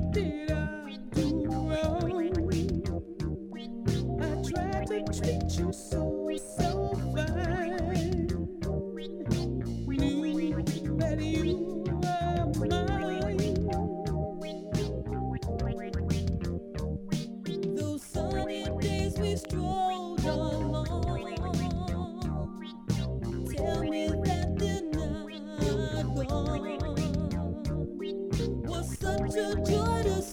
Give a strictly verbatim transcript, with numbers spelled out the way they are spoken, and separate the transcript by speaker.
Speaker 1: did I do wrong? I tried to treat you so, so fine. Knew that you were mine. Those sunny days we strolled along. Tell me that they're not gone. Was such a joy to